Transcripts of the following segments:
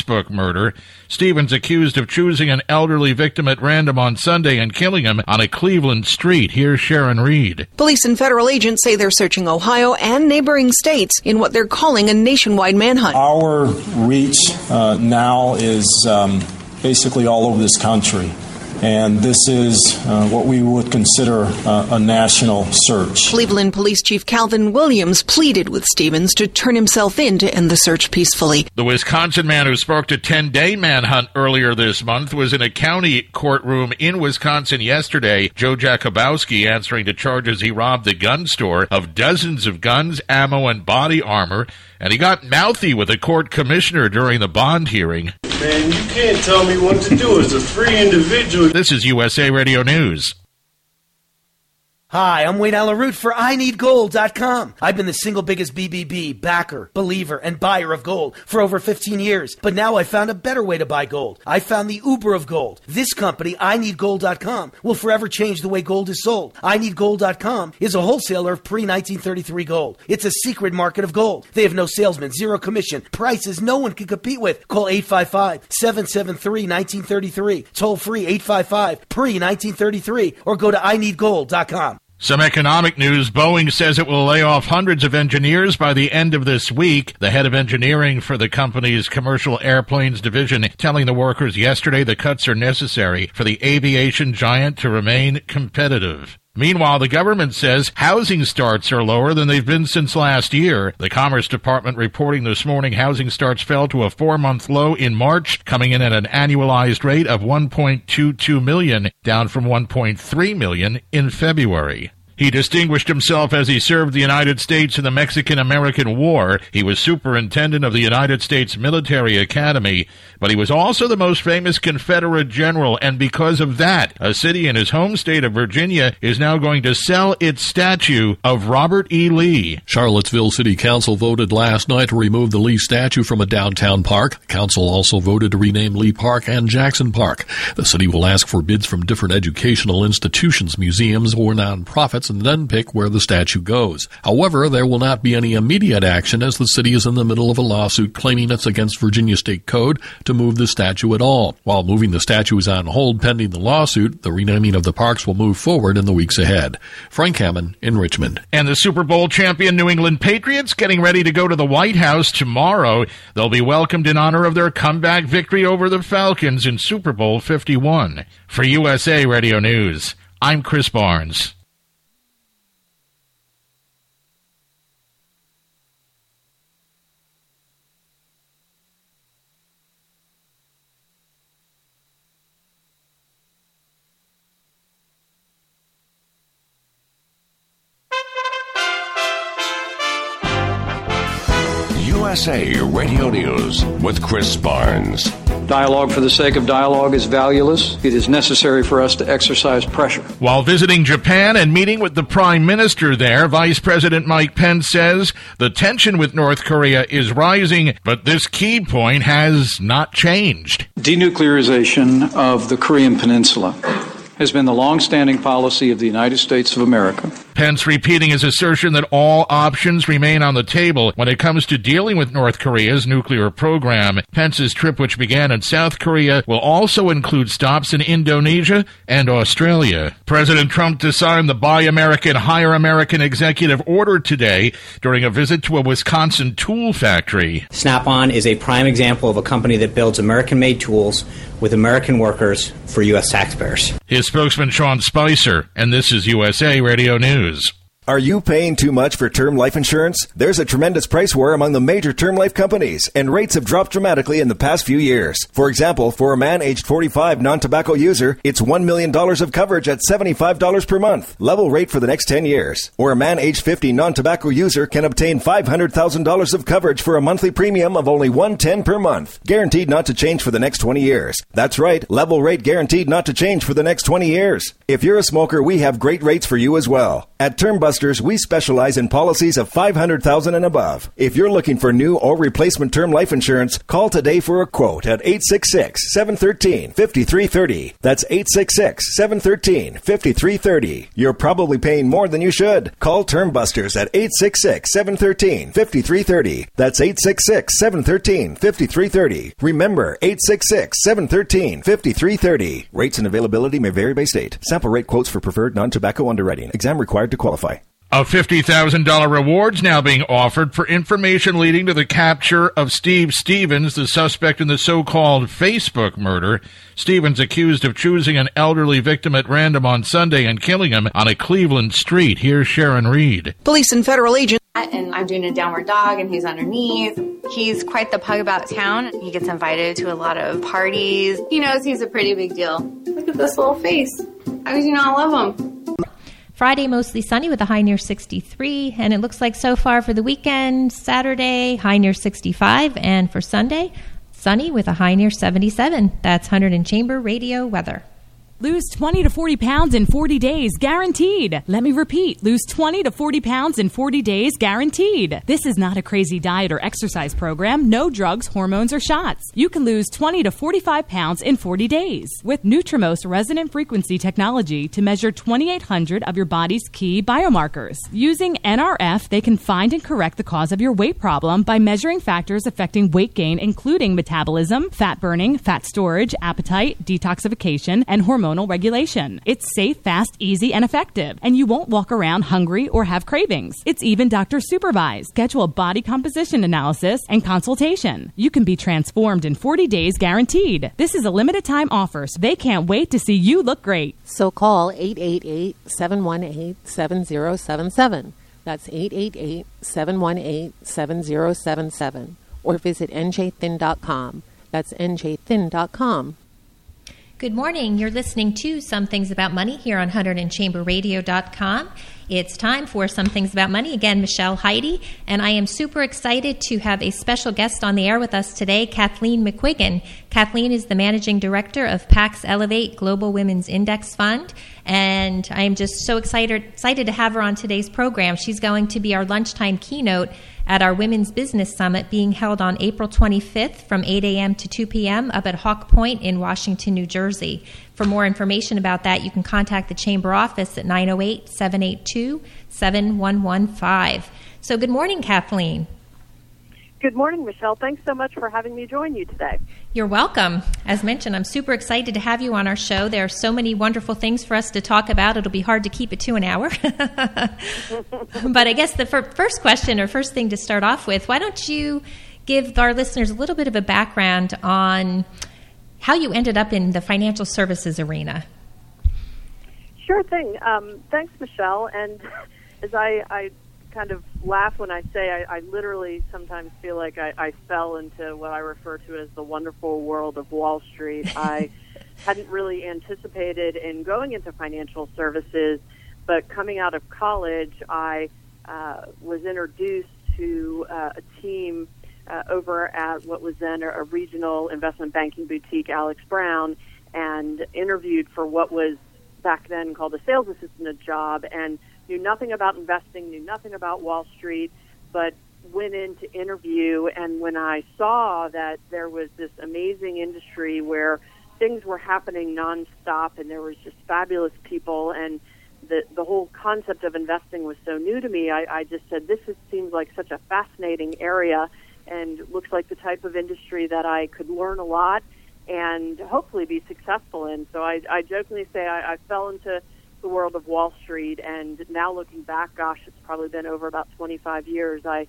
Facebook murder. Stevens accused of choosing an elderly victim at random on Sunday and killing him on a Cleveland street. Here's Sharon Reed. Police and federal agents say they're searching Ohio and neighboring states in what they're calling a nationwide manhunt. Our reach now is basically all over this country. And this is what we would consider a national search. Cleveland Police Chief Calvin Williams pleaded with Stevens to turn himself in to end the search peacefully. The Wisconsin man who sparked a 10-day manhunt earlier this month was in a county courtroom in Wisconsin yesterday. Joe Jakubowski answering to charges he robbed the gun store of dozens of guns, ammo, and body armor. And he got mouthy with a court commissioner during the bond hearing. Man, you can't tell me what to do as a free individual. This is USA Radio News. Hi, I'm Wayne Allaroot for INeedGold.com. I've been the single biggest BBB, backer, believer, and buyer of gold for over 15 years. But now I found a better way to buy gold. I found the Uber of gold. This company, INeedGold.com, will forever change the way gold is sold. INeedGold.com is a wholesaler of pre-1933 gold. It's a secret market of gold. They have no salesmen, zero commission, prices no one can compete with. Call 855-773-1933. Toll free 855-PRE-1933 or go to INeedGold.com. Some economic news. Boeing says it will lay off hundreds of engineers by the end of this week. The head of engineering for the company's commercial airplanes division telling the workers yesterday the cuts are necessary for the aviation giant to remain competitive. Meanwhile, the government says housing starts are lower than they've been since last year. The Commerce Department reporting this morning housing starts fell to a 4-month low in March, coming in at an annualized rate of 1.22 million, down from 1.3 million in February. He distinguished himself as he served the United States in the Mexican-American War. He was superintendent of the United States Military Academy, but he was also the most famous Confederate general, and because of that, a city in his home state of Virginia is now going to sell its statue of Robert E. Lee. Charlottesville City Council voted last night to remove the Lee statue from a downtown park. The council also voted to rename Lee Park and Jackson Park. The city will ask for bids from different educational institutions, museums, or nonprofits, and then pick where the statue goes. However, there will not be any immediate action as the city is in the middle of a lawsuit claiming it's against Virginia State Code to move the statue at all. While moving the statue is on hold pending the lawsuit, the renaming of the parks will move forward in the weeks ahead. Frank Hammond in Richmond. And the Super Bowl champion New England Patriots getting ready to go to the White House tomorrow. They'll be welcomed in honor of their comeback victory over the Falcons in Super Bowl 51. For USA Radio News, I'm Chris Barnes. USA Radio News with Chris Barnes. Dialogue for the sake of dialogue is valueless. It is necessary for us to exercise pressure. While visiting Japan and meeting with the Prime Minister there, Vice President Mike Pence says the tension with North Korea is rising, but this key point has not changed. Denuclearization of the Korean Peninsula has been the long-standing policy of the United States of America. Pence repeating his assertion that all options remain on the table when it comes to dealing with North Korea's nuclear program. Pence's trip, which began in South Korea, will also include stops in Indonesia and Australia. President Trump disarmed the Buy American, Hire American executive order today during a visit to a Wisconsin tool factory. Snap-on is a prime example of a company that builds American-made tools with American workers for U.S. taxpayers. His spokesman, Sean Spicer, and this is USA Radio News. Are you paying too much for term life insurance? There's a tremendous price war among the major term life companies, and rates have dropped dramatically in the past few years. For example, for a man aged 45 non-tobacco user, it's $1 million of coverage at $75 per month, level rate for the next 10 years. Or a man aged 50 non-tobacco user can obtain $500,000 of coverage for a monthly premium of only $110 per month, guaranteed not to change for the next 20 years. That's right, level rate guaranteed not to change for the next 20 years. If you're a smoker, we have great rates for you as well. At TermBusters, we specialize in policies of $500,000 and above. If you're looking for new or replacement term life insurance, call today for a quote at 866-713-5330. That's 866-713-5330. You're probably paying more than you should. Call TermBusters at 866-713-5330. That's 866-713-5330. Remember, 866-713-5330. Rates and availability may vary by state. Sample rate quotes for preferred non-tobacco underwriting. Exam required to qualify. A $50,000 rewards now being offered for information leading to the capture of Steve Stevens, the suspect in the so-called Facebook murder. Stevens accused of choosing an elderly victim at random on Sunday and killing him on a Cleveland street. Here's Sharon Reed. Police and federal agents. And I'm doing a downward dog, and he's underneath. He's quite the pug about town. He gets invited to a lot of parties. He knows he's a pretty big deal. Look at this little face. How could you not love him? Friday, mostly sunny with a high near 63. And it looks like so far for the weekend, Saturday, high near 65. And for Sunday, sunny with a high near 77. That's Hunter and Chamber Radio weather. Lose 20 to 40 pounds in 40 days, guaranteed. Let me repeat, lose 20 to 40 pounds in 40 days, guaranteed. This is not a crazy diet or exercise program. No drugs, hormones, or shots. You can lose 20 to 45 pounds in 40 days with Nutrimos resonant frequency technology to measure 2,800 of your body's key biomarkers. Using NRF, they can find and correct the cause of your weight problem by measuring factors affecting weight gain, including metabolism, fat burning, fat storage, appetite, detoxification, and hormonal regulation. It's safe, fast, easy, and effective, and you won't walk around hungry or have cravings. It's even doctor supervised. Schedule a body composition analysis and consultation. You can be transformed in 40 days guaranteed. This is a limited time offer, so they can't wait to see you look great. So call 888-718-7077. That's 888-718-7077. Or visit njthin.com. That's njthin.com. Good morning. You're listening to Some Things About Money here on HunterdandChamberRadio.com. It's time for Some Things About Money. Again, Michelle Heide, and I am super excited to have a special guest on the air with us today, Kathleen McQuiggan. Kathleen is the Managing Director of Pax Elevate Global Women's Index Fund, and I am just so excited to have her on today's program. She's going to be our lunchtime keynote at our Women's Business Summit being held on April 25th from 8 a.m. to 2 p.m. up at Hawk Point in Washington, New Jersey. For more information about that, you can contact the Chamber office at 908-782-7115. So good morning, Kathleen. Good morning, Michelle. Thanks so much for having me join you today. You're welcome. As mentioned, I'm super excited to have you on our show. There are so many wonderful things for us to talk about. It'll be hard to keep it to an hour. But I guess the first question or first thing to start off with, why don't you give our listeners a little bit of a background on how you ended up in the financial services arena? Sure thing. Thanks, Michelle. And as I kind of laugh when I say I literally sometimes feel like I fell into what I refer to as the wonderful world of Wall Street. I hadn't really anticipated in going into financial services, but coming out of college, I was introduced to a team over at what was then a regional investment banking boutique, Alex Brown, and interviewed for what was back then called a sales assistant job, and knew nothing about investing, knew nothing about Wall Street, but went in to interview. And when I saw that there was this amazing industry where things were happening nonstop and there was just fabulous people, and the whole concept of investing was so new to me, I just said, this seems like such a fascinating area and looks like the type of industry that I could learn a lot and hopefully be successful in. So I jokingly say I fell into the world of Wall Street, and now looking back, gosh, it's probably been over about 25 years. I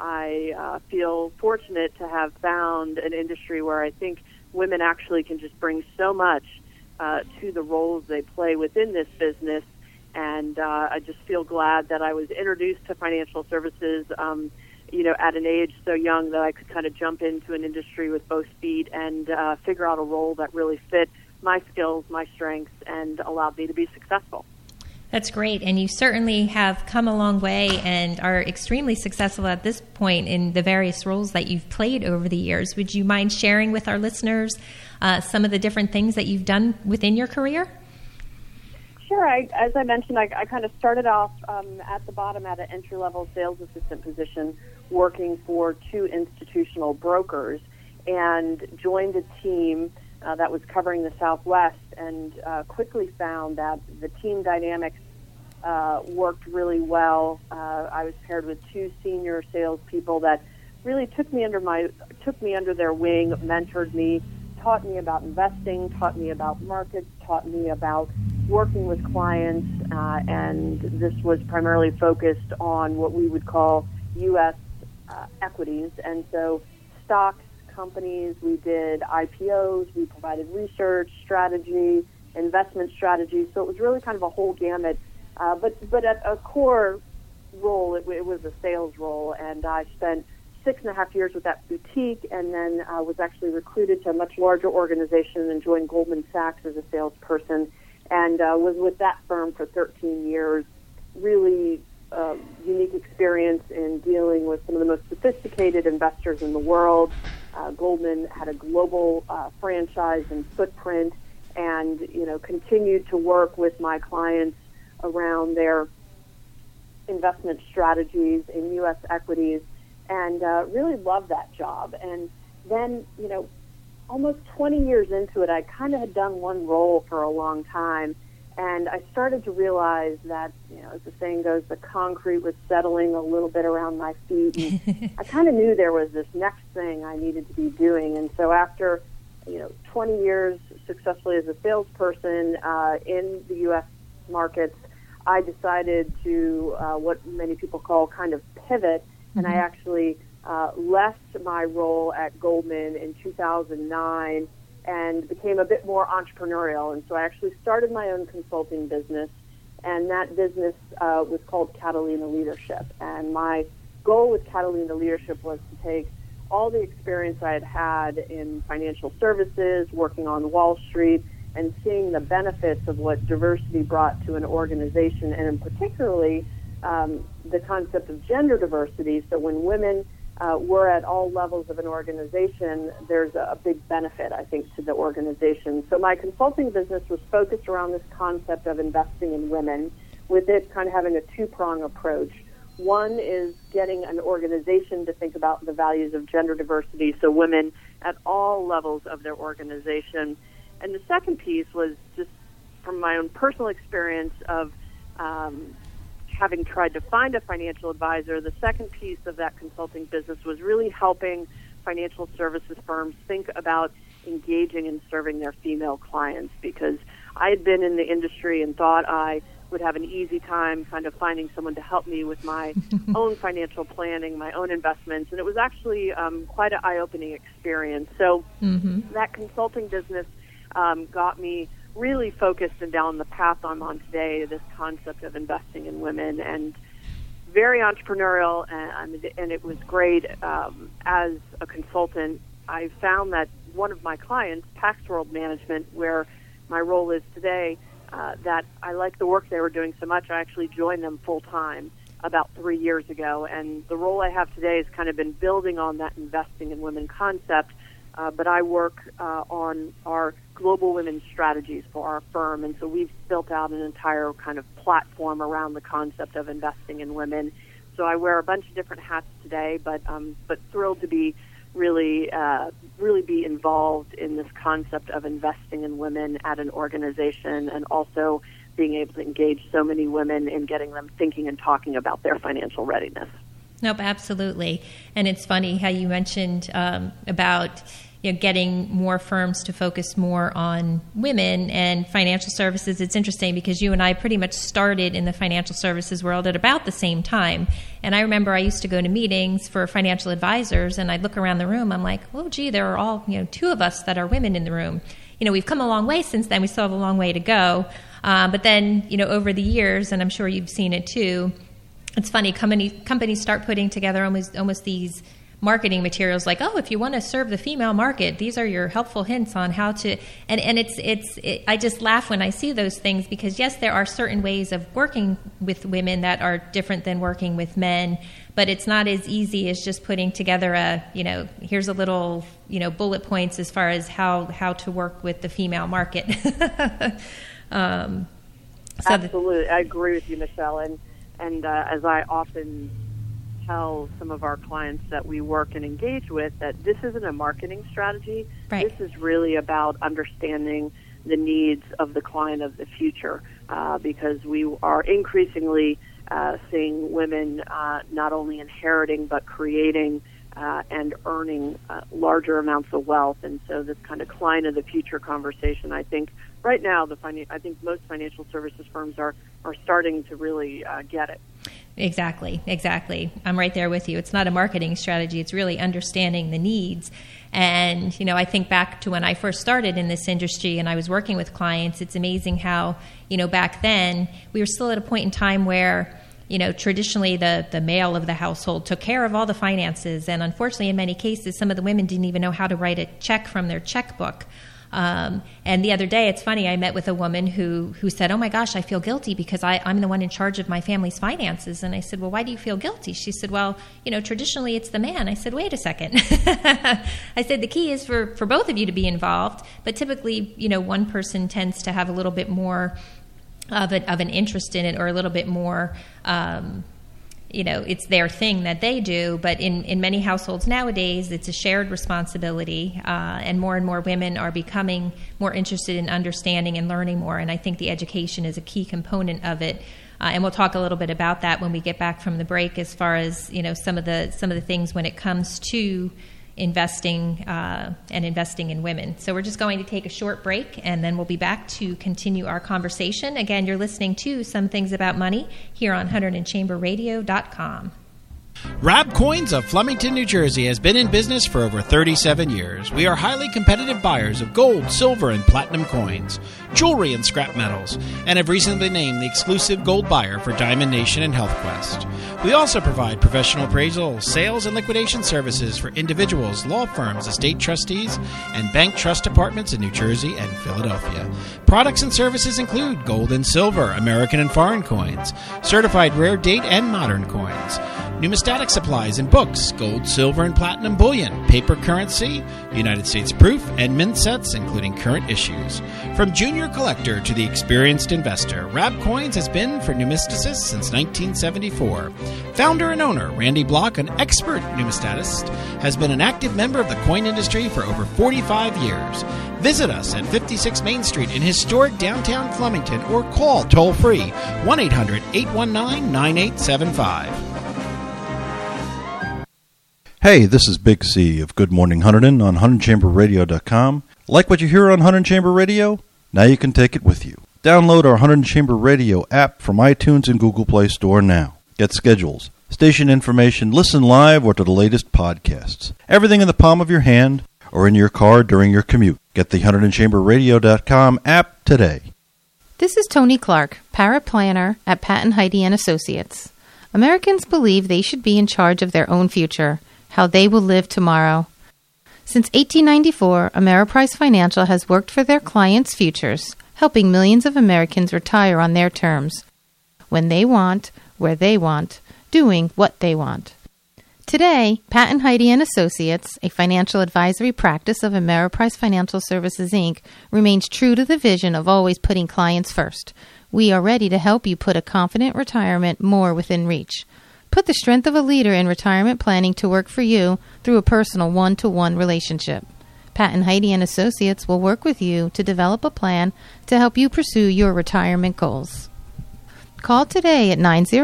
feel fortunate to have found an industry where I think women actually can just bring so much to the roles they play within this business, and I just feel glad that I was introduced to financial services at an age so young that I could kind of jump into an industry with both feet and figure out a role that really fit my skills, my strengths, and allowed me to be successful. That's great, and you certainly have come a long way and are extremely successful at this point in the various roles that you've played over the years. Would you mind sharing with our listeners some of the different things that you've done within your career? Sure. As I mentioned, I kind of started off at the bottom at an entry-level sales assistant position working for two institutional brokers and joined a team that was covering the Southwest and quickly found that the team dynamics worked really well. I was paired with two senior salespeople that really took me under their wing, mentored me, taught me about investing, taught me about markets, taught me about working with clients, and this was primarily focused on what we would call U.S. Equities, and so stocks, companies. We did IPOs, we provided research, strategy, investment strategy, so it was really kind of a whole gamut, but at a core role, it was a sales role, and I spent 6.5 years with that boutique, and then was actually recruited to a much larger organization and joined Goldman Sachs as a salesperson, and was with that firm for 13 years. Really unique experience in dealing with some of the most sophisticated investors in the world. Goldman had a global franchise and footprint, and continued to work with my clients around their investment strategies in U.S. equities. And really loved that job. And then, almost 20 years into it, I kind of had done one role for a long time. And I started to realize that, as the saying goes, the concrete was settling a little bit around my feet. And I kind of knew there was this next thing I needed to be doing. And so after, 20 years successfully as a salesperson in the U.S. markets, I decided to what many people call kind of pivot. And I actually left my role at Goldman in 2009 and became a bit more entrepreneurial. And so I actually started my own consulting business, and that business was called Catalina Leadership. And my goal with Catalina Leadership was to take all the experience I had had in financial services, working on Wall Street, and seeing the benefits of what diversity brought to an organization, and in particularly the concept of gender diversity. So when women were at all levels of an organization, there's a big benefit, I think, to the organization. So my consulting business was focused around this concept of investing in women, with it kind of having a two-prong approach. One is getting an organization to think about the values of gender diversity, so women at all levels of their organization. And the second piece was just from my own personal experience of having tried to find a financial advisor. The second piece of that consulting business was really helping financial services firms think about engaging and serving their female clients, because I had been in the industry and thought I would have an easy time kind of finding someone to help me with my own financial planning, my own investments, and it was actually quite an eye-opening experience. So that consulting business got me really focused and down the path I'm on today, this concept of investing in women, and very entrepreneurial, and it was great. As a consultant, I found that one of my clients, Pax World Management, where my role is today, that I liked the work they were doing so much, I actually joined them full-time about 3 years ago, and the role I have today has kind of been building on that investing in women concept, but I work on our global women's strategies for our firm, and so we've built out an entire kind of platform around the concept of investing in women. So I wear a bunch of different hats today, but thrilled to be really be involved in this concept of investing in women at an organization, and also being able to engage so many women in getting them thinking and talking about their financial readiness. Nope, absolutely. And it's funny how you mentioned about getting more firms to focus more on women and financial services. It's interesting because you and I pretty much started in the financial services world at about the same time. And I remember I used to go to meetings for financial advisors, and I'd look around the room. I'm like, oh, gee, there are all two of us that are women in the room. We've come a long way since then. We still have a long way to go. But then, over the years, and I'm sure you've seen it too, it's funny, companies start putting together almost these marketing materials like, oh, if you want to serve the female market, these are your helpful hints on how to, and I just laugh when I see those things, because yes, there are certain ways of working with women that are different than working with men, but it's not as easy as just putting together here's a little, bullet points as far as how to work with the female market. Absolutely. I agree with you, Michelle. And as I often tell some of our clients that we work and engage with, that this isn't a marketing strategy. Right. This is really about understanding the needs of the client of the future, because we are increasingly seeing women not only inheriting but creating and earning larger amounts of wealth. And so this kind of client of the future conversation, I think right now, I think most financial services firms are starting to really get it. Exactly. I'm right there with you. It's not a marketing strategy. It's really understanding the needs. And, I think back to when I first started in this industry and I was working with clients, it's amazing how, back then we were still at a point in time where, traditionally the male of the household took care of all the finances. And unfortunately, in many cases, some of the women didn't even know how to write a check from their checkbook. And the other day, it's funny, I met with a woman who said, oh my gosh, I feel guilty because I'm the one in charge of my family's finances. And I said, well, why do you feel guilty? She said, well, traditionally it's the man. I said, wait a second. I said, the key is for both of you to be involved. But typically, one person tends to have a little bit more of an interest in it, or a little bit more, it's their thing that they do. But in many households nowadays, it's a shared responsibility, and more women are becoming more interested in understanding and learning more. And I think the education is a key component of it. And we'll talk a little bit about that when we get back from the break, as far as some of the things when it comes to investing and investing in women. So we're just going to take a short break, and then we'll be back to continue our conversation. Again, you're listening to Some Things About Money here on HunterdandChamberRadio.com. Rab Coins of Flemington, New Jersey has been in business for over 37 years. We are highly competitive buyers of gold, silver, and platinum coins, jewelry, and scrap metals, and have recently been named the exclusive gold buyer for Diamond Nation and HealthQuest. We also provide professional appraisal, sales, and liquidation services for individuals, law firms, estate trustees, and bank trust departments in New Jersey and Philadelphia. Products and services include gold and silver, American and foreign coins, certified rare date and modern coins, numismatic supplies and books, gold, silver, and platinum bullion, paper currency, United States proof, and mint sets, including current issues. From junior collector to the experienced investor, Rab Coins has been for numisticists since 1974. Founder and owner Randy Block, an expert numismatist, has been an active member of the coin industry for over 45 years. Visit us at 56 Main Street in historic downtown Flemington, or call toll-free 1-800-819-9875. Hey, this is Big C of Good Morning Hunterdon on HunterdonChamberRadio.com. Like what you hear on Hunterdon Chamber Radio? Now you can take it with you. Download our Hunterdon Chamber Radio app from iTunes and Google Play Store now. Get schedules, station information, listen live, or to the latest podcasts. Everything in the palm of your hand or in your car during your commute. Get the HunterdonChamberRadio.com app today. This is Tony Clark, paraplanner at Patton Heidi & Associates. Americans believe they should be in charge of their own future, how they will live tomorrow. Since 1894, Ameriprise Financial has worked for their clients' futures, helping millions of Americans retire on their terms, when they want, where they want, doing what they want. Today, Patton Heidi & Associates, a financial advisory practice of Ameriprise Financial Services, Inc., remains true to the vision of always putting clients first. We are ready to help you put a confident retirement more within reach. Put the strength of a leader in retirement planning to work for you through a personal one-to-one relationship. Patton Heidi & Associates will work with you to develop a plan to help you pursue your retirement goals. Call today at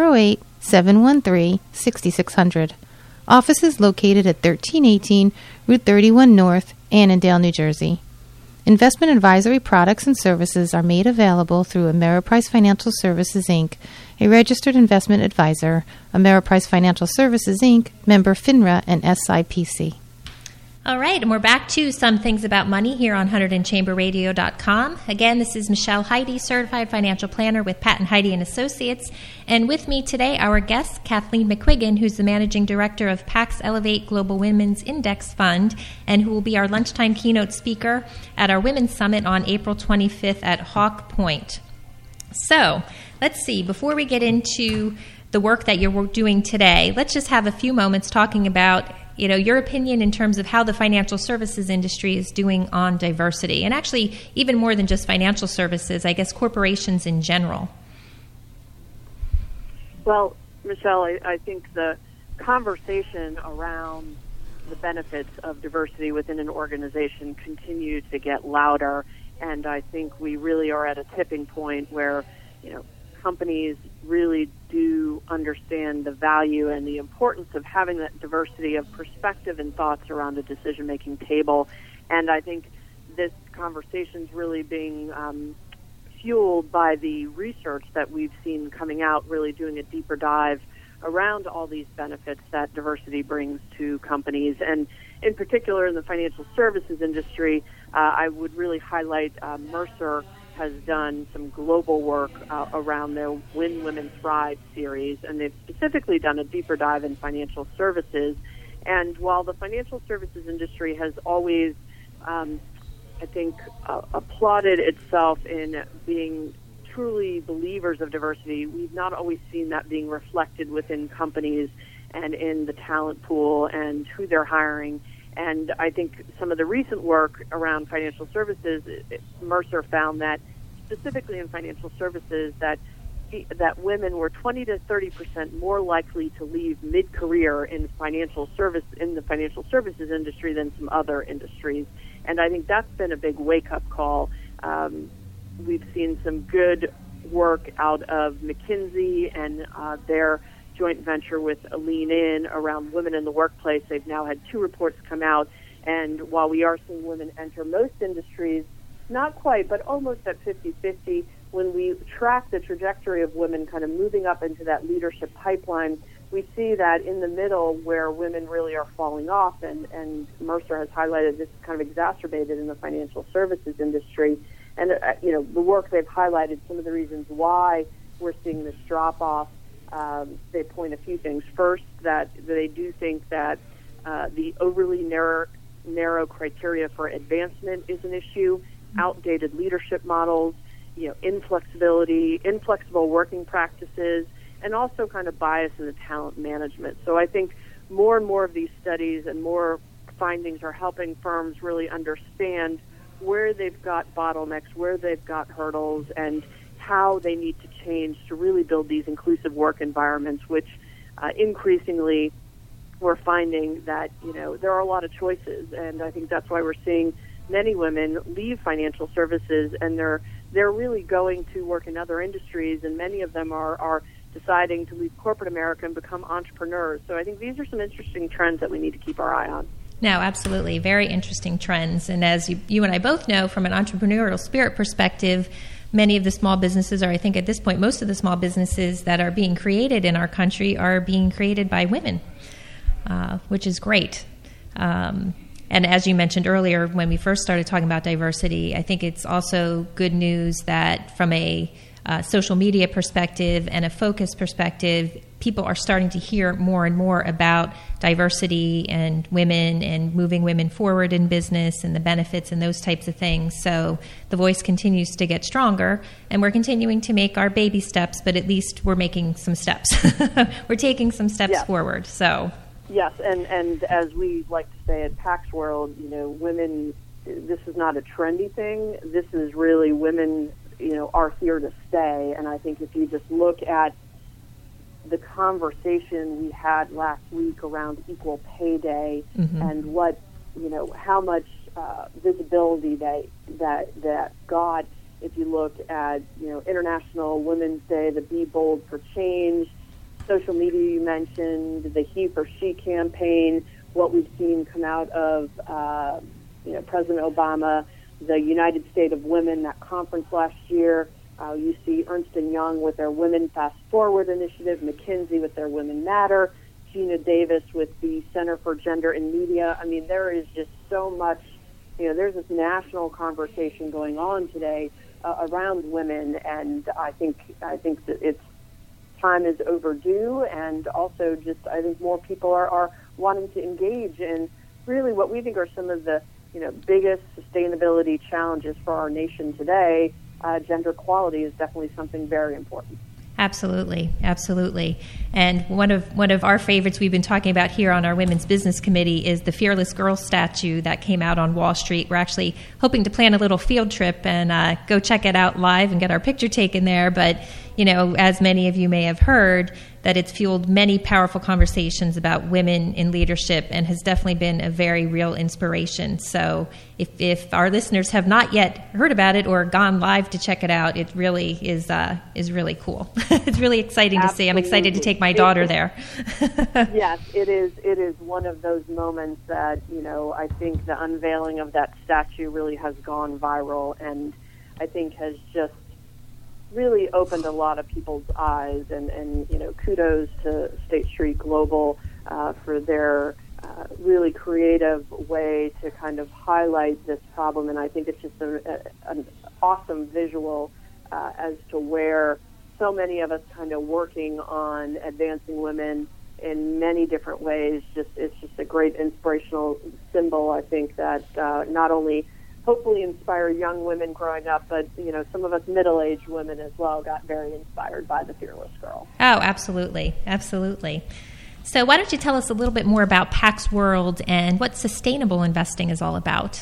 908-713-6600. Office is located at 1318 Route 31 North, Annandale, New Jersey. Investment advisory products and services are made available through Ameriprise Financial Services, Inc., a registered investment advisor. Ameriprise Financial Services, Inc., member FINRA and SIPC. All right, and we're back to Some Things About Money here on HunterdandChamberRadio.com. Again, this is Michelle Heidi, Certified Financial Planner with Patton Heidi & Associates. And with me today, our guest, Kathleen McQuiggan, who's the Managing Director of Pax Elevate Global Women's Index Fund, and who will be our lunchtime keynote speaker at our Women's Summit on April 25th at Hawk Point. So, let's see, before we get into the work that you're doing today, let's just have a few moments talking about your opinion in terms of how the financial services industry is doing on diversity. And actually, even more than just financial services, I guess corporations in general. Well, Michelle, I think the conversation around the benefits of diversity within an organization continue to get louder, and I think we really are at a tipping point where, companies really do understand the value and the importance of having that diversity of perspective and thoughts around a decision-making table. And I think this conversation is really being fueled by the research that we've seen coming out, really doing a deeper dive around all these benefits that diversity brings to companies. And in particular, in the financial services industry, I would really highlight Mercer has done some global work around their When Women Thrive series, and they've specifically done a deeper dive in financial services. And while the financial services industry has always, applauded itself in being truly believers of diversity, we've not always seen that being reflected within companies and in the talent pool and who they're hiring. And I think some of the recent work around financial services, Mercer found that specifically in financial services that women were 20 to 30% more likely to leave mid-career in the financial services industry than some other industries. And I think that's been a big wake-up call. We've seen some good work out of McKinsey and their joint venture with Lean In around women in the workplace. They've now had 2 reports come out, and while we are seeing women enter most industries, not quite, but almost at 50-50, when we track the trajectory of women kind of moving up into that leadership pipeline, we see that in the middle where women really are falling off, and Mercer has highlighted this kind of exacerbated in the financial services industry. And, the work they've highlighted, some of the reasons why we're seeing this drop-off, they point a few things. First, that they do think that the overly narrow criteria for advancement is an issue, outdated leadership models, inflexible working practices, and also kind of bias in the talent management. So I think more and more of these studies and more findings are helping firms really understand where they've got bottlenecks, where they've got hurdles, and how they need to change to really build these inclusive work environments, which increasingly we're finding that, there are a lot of choices. And I think that's why we're seeing many women leave financial services, and they're really going to work in other industries, and many of them are deciding to leave corporate America and become entrepreneurs. So I think these are some interesting trends that we need to keep our eye on. No, absolutely. Very interesting trends. And as you and I both know, from an entrepreneurial spirit perspective, many of the small businesses, or I think at this point, most of the small businesses that are being created in our country are being created by women, which is great. And as you mentioned earlier, when we first started talking about diversity, I think it's also good news that from a social media perspective and a focus perspective, people are starting to hear more and more about diversity and women and moving women forward in business and the benefits and those types of things. So the voice continues to get stronger, and we're continuing to make our baby steps, but at least we're making some steps. We're taking some steps forward. So yes, and as we like to say at PAX World, women, this is not a trendy thing. This is really women, are here to stay. And I think if you just look at the conversation we had last week around Equal Pay Day and what, how much visibility that got, if you look at, International Women's Day, the Be Bold for Change, social media you mentioned, the He for She campaign, what we've seen come out of, President Obama, the United States of Women, that conference last year. You see Ernst & Young with their Women Fast Forward initiative, McKinsey with their Women Matter, Gina Davis with the Center for Gender in Media. I mean, there is just so much, there's this national conversation going on today around women, and I think that it's time is overdue, and also just I think more people are wanting to engage in really what we think are some of the biggest sustainability challenges for our nation today. Gender equality is definitely something very important. Absolutely, absolutely. And one of our favorites we've been talking about here on our Women's Business Committee is the Fearless Girls statue that came out on Wall Street. We're actually hoping to plan a little field trip and go check it out live and get our picture taken there. But, as many of you may have heard, that it's fueled many powerful conversations about women in leadership and has definitely been a very real inspiration. So if our listeners have not yet heard about it or gone live to check it out, it really is really cool. It's really exciting to see. I'm excited to take my daughter there. Yes, it is. It is one of those moments that, I think the unveiling of that statue really has gone viral, and I think has just really opened a lot of people's eyes, and kudos to State Street Global for their really creative way to kind of highlight this problem. And I think it's just an awesome visual as to where so many of us kind of working on advancing women in many different ways. It's just a great inspirational symbol, I think, that not only hopefully inspire young women growing up, but some of us middle-aged women as well got very inspired by the Fearless Girl. Oh, absolutely. So why don't you tell us a little bit more about Pax World and what sustainable investing is all about?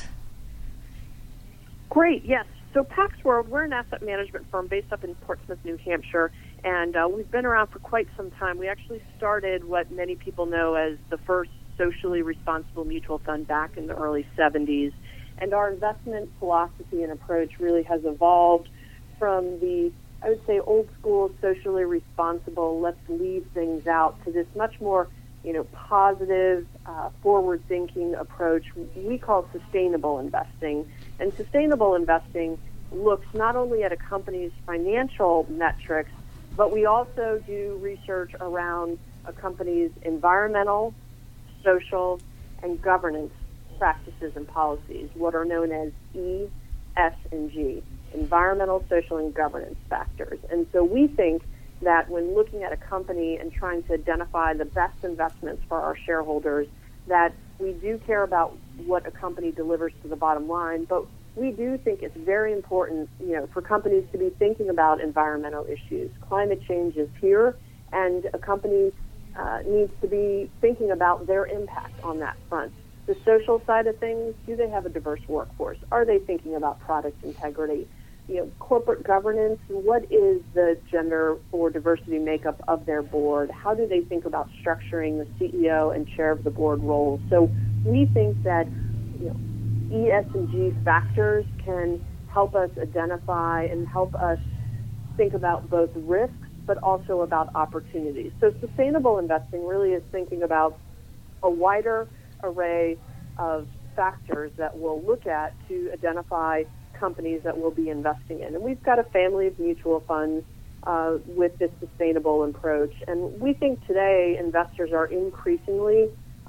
Great, yes. So Pax World, we're an asset management firm based up in Portsmouth, New Hampshire, and we've been around for quite some time. We actually started what many people know as the first socially responsible mutual fund back in the early 70s. And our investment philosophy and approach really has evolved from the, I would say, old school, socially responsible, let's leave things out, to this much more, positive, forward-thinking approach we call sustainable investing. And sustainable investing looks not only at a company's financial metrics, but we also do research around a company's environmental, social, and governance practices and policies, what are known as E, S, and G, environmental, social, and governance factors. And so we think that when looking at a company and trying to identify the best investments for our shareholders, that we do care about what a company delivers to the bottom line, but we do think it's very important, for companies to be thinking about environmental issues. Climate change is here, and a company needs to be thinking about their impact on that front. The social side of things, do they have a diverse workforce? Are they thinking about product integrity? Corporate governance, what is the gender or diversity makeup of their board? How do they think about structuring the CEO and chair of the board roles? So we think that E, S, and G factors can help us identify and help us think about both risks but also about opportunities. So sustainable investing really is thinking about a wider array of factors that we'll look at to identify companies that we'll be investing in. And we've got a family of mutual funds with this sustainable approach. And we think today investors are increasingly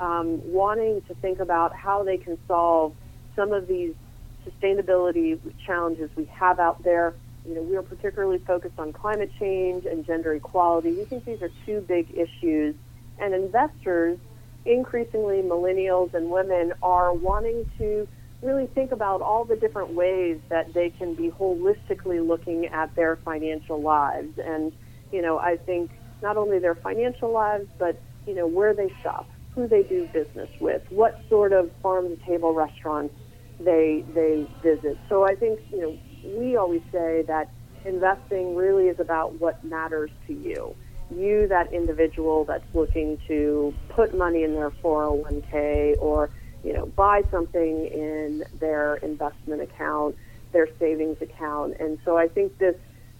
wanting to think about how they can solve some of these sustainability challenges we have out there. We are particularly focused on climate change and gender equality. We think these are two big issues. And investors, increasingly millennials and women, are wanting to really think about all the different ways that they can be holistically looking at their financial lives. And, I think not only their financial lives, but, where they shop, who they do business with, what sort of farm-to-table restaurants they visit. So I think, we always say that investing really is about what matters to you. You, that individual that's looking to put money in their 401k or, buy something in their investment account, their savings account. And so I think this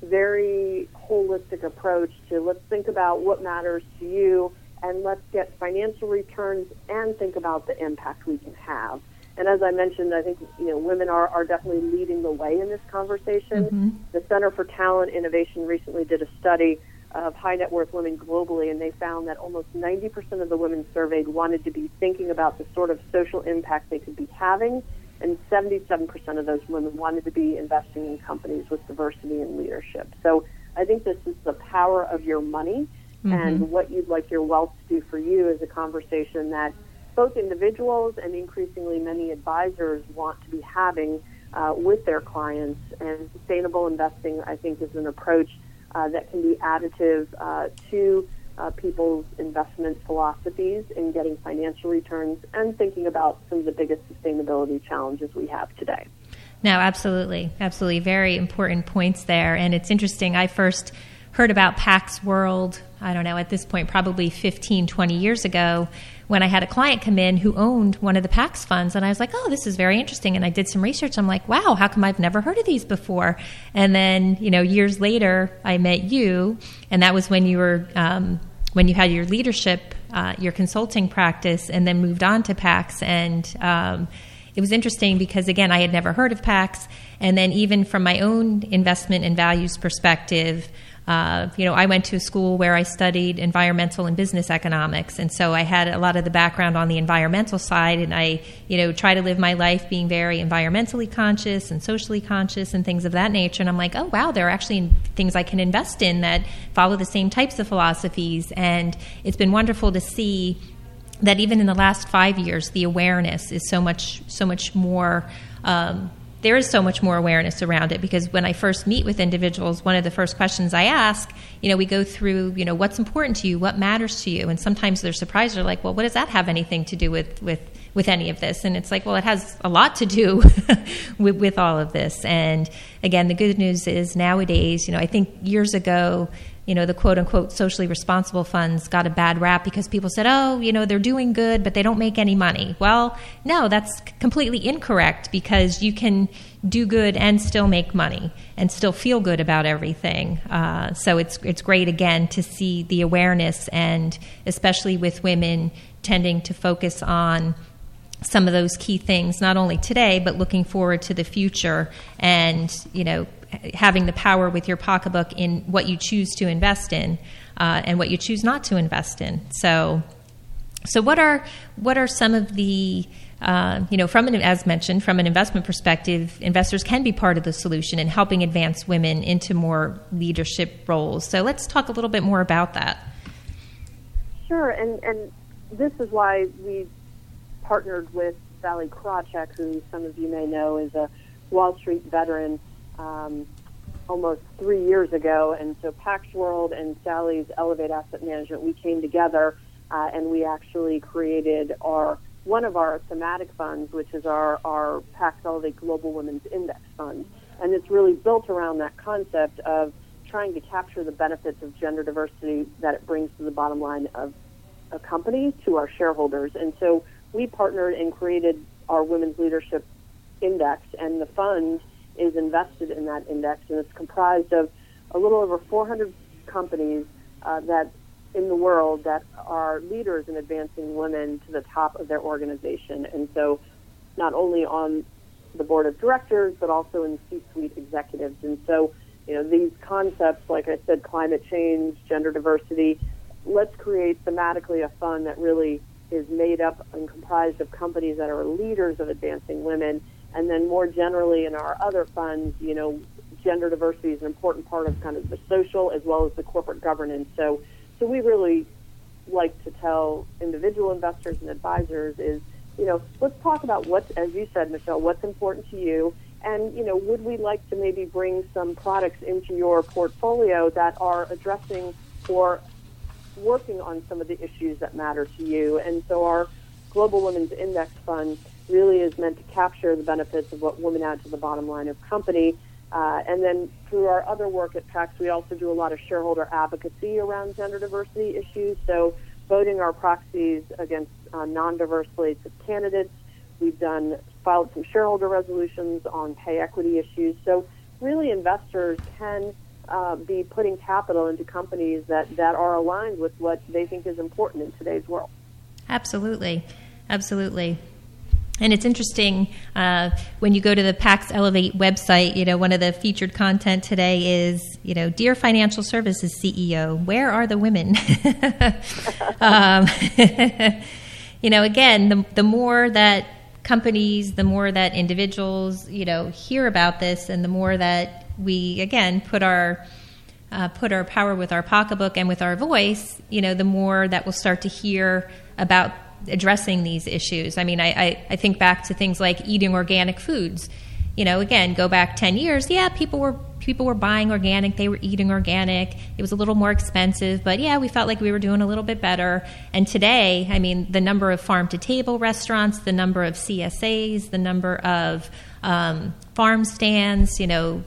very holistic approach to let's think about what matters to you and let's get financial returns and think about the impact we can have. And as I mentioned, I think women are definitely leading the way in this conversation. Mm-hmm. The Center for Talent Innovation recently did a study of high net worth women globally, and they found that almost 90% of the women surveyed wanted to be thinking about the sort of social impact they could be having, and 77% of those women wanted to be investing in companies with diversity and leadership. So I think this is the power of your money, mm-hmm. and what you'd like your wealth to do for you is a conversation that both individuals and increasingly many advisors want to be having with their clients. And sustainable investing, I think, is an approach that can be additive to people's investment philosophies in getting financial returns and thinking about some of the biggest sustainability challenges we have today. No, absolutely. Absolutely. Very important points there. And it's interesting. I first heard about Pax World, I don't know, at this point, probably 15, 20 years ago, when I had a client come in who owned one of the Pax funds. And I was like, oh, this is very interesting. And I did some research. I'm like, wow, how come I've never heard of these before? And then, years later, I met you. And that was when you were, when you had your leadership, your consulting practice, and then moved on to Pax. And it was interesting because, again, I had never heard of Pax. And then even from my own investment and values perspective, I went to a school where I studied environmental and business economics, and so I had a lot of the background on the environmental side, and I, try to live my life being very environmentally conscious and socially conscious and things of that nature. And I'm like, oh, wow, there are actually things I can invest in that follow the same types of philosophies. And it's been wonderful to see that even in the last 5 years, the awareness is so much more. There is so much more awareness around it, because when I first meet with individuals, one of the first questions I ask, we go through, what's important to you, what matters to you, and sometimes they're surprised. They're like, well, what does that have anything to do with any of this? And it's like, well, it has a lot to do with all of this. And again, the good news is nowadays, I think years ago, the quote-unquote socially responsible funds got a bad rap because people said, oh, they're doing good, but they don't make any money. Well, no, that's completely incorrect, because you can do good and still make money and still feel good about everything. So it's great, again, to see the awareness, and especially with women tending to focus on some of those key things, not only today, but looking forward to the future, and, having the power with your pocketbook in what you choose to invest in and what you choose not to invest in. So what are some of the, as mentioned, from an investment perspective, investors can be part of the solution in helping advance women into more leadership roles. So let's talk a little bit more about that. Sure, and this is why we partnered with Sally Krawcheck, who some of you may know is a Wall Street veteran, almost 3 years ago. And so Pax World and Sally's Elevate Asset Management, we came together and we actually created one of our thematic funds, which is our Pax Elevate Global Women's Index Fund. And it's really built around that concept of trying to capture the benefits of gender diversity that it brings to the bottom line of a company, to our shareholders. And so we partnered and created our Women's Leadership Index, and the fund is invested in that index, and it's comprised of a little over 400 companies that in the world that are leaders in advancing women to the top of their organization. And so not only on the board of directors, but also in C-suite executives. And so, these concepts, like I said, climate change, gender diversity, let's create thematically a fund that really is made up and comprised of companies that are leaders of advancing women. And then more generally in our other funds, gender diversity is an important part of kind of the social as well as the corporate governance. So we really like to tell individual investors and advisors is, let's talk about as you said, Michelle, what's important to you. And, would we like to maybe bring some products into your portfolio that are addressing or working on some of the issues that matter to you? And so our Global Women's Index Fund really is meant to capture the benefits of what women add to the bottom line of company. And then through our other work at Pax, we also do a lot of shareholder advocacy around gender diversity issues. So voting our proxies against non-diverse slates of candidates. We've filed some shareholder resolutions on pay equity issues. So really investors can be putting capital into companies that are aligned with what they think is important in today's world. Absolutely. And it's interesting when you go to the Pax Elevate website, one of the featured content today is, Dear Financial Services CEO, where are the women? Again, the more that companies, the more that individuals, hear about this, and the more that we, again, put our power with our pocketbook and with our voice, the more that we'll start to hear about addressing these issues. I mean, I think back to things like eating organic foods. Again, go back 10 years. Yeah, people were buying organic. They were eating organic. It was a little more expensive, but yeah, we felt like we were doing a little bit better. And today, I mean, the number of farm-to-table restaurants, the number of CSAs, the number of farm stands,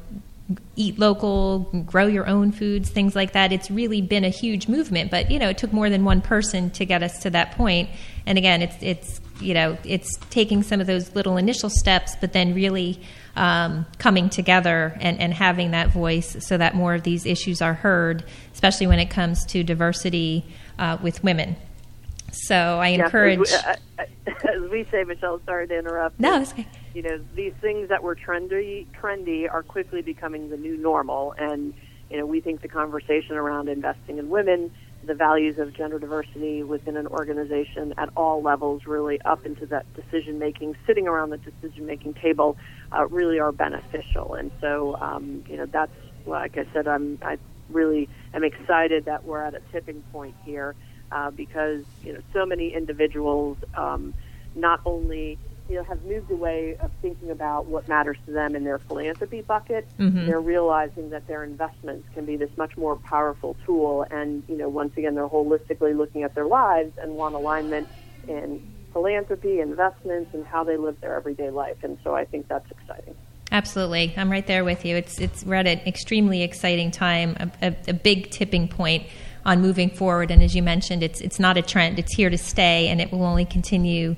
eat local, grow your own foods, things like that. It's really been a huge movement, but it took more than one person to get us to that point. And again, it's taking some of those little initial steps, but then really coming together and having that voice so that more of these issues are heard, especially when it comes to diversity with women. So I encourage... As we say, Michelle, sorry to interrupt. No, it's okay. These things that were trendy are quickly becoming the new normal. And, we think the conversation around investing in women, the values of gender diversity within an organization at all levels, really up into that decision-making, sitting around the decision-making table, really are beneficial. And so, that's, like I said, I really am excited that we're at a tipping point here. Because so many individuals not only have moved away of thinking about what matters to them in their philanthropy bucket, they're realizing that their investments can be this much more powerful tool. And once again, they're holistically looking at their lives and want alignment in philanthropy, investments, and how they live their everyday life. And so I think that's exciting. Absolutely, I'm right there with you. We're at an extremely exciting time, a big tipping point on moving forward. And as you mentioned, it's not a trend; it's here to stay, and it will only continue